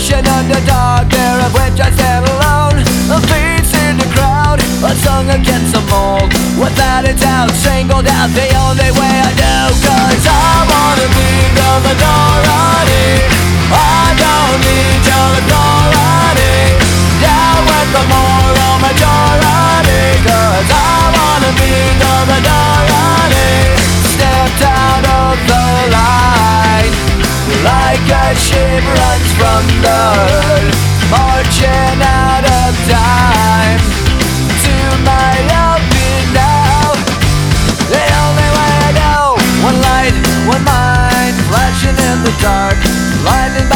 nation underdog, there of which I stand alone. A face in the crowd, a song against the mold. Without a doubt, singled out the only way I know. Cause I wanna be the minority, I don't need your authority. Down with the moral majority, cause I wanna be the minority. Stepped out of the line, like a ship runs from the hood, marching out of time. To my open now, the only way I know. One light, one mind, flashing in the dark, blinded by